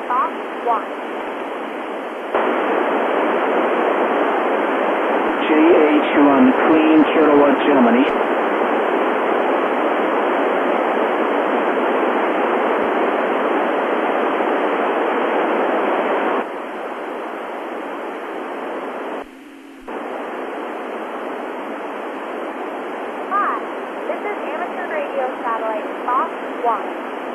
Fox 1. JH1 Queen Kilowatt, Germany. Hi, this is amateur radio satellite Fox 1.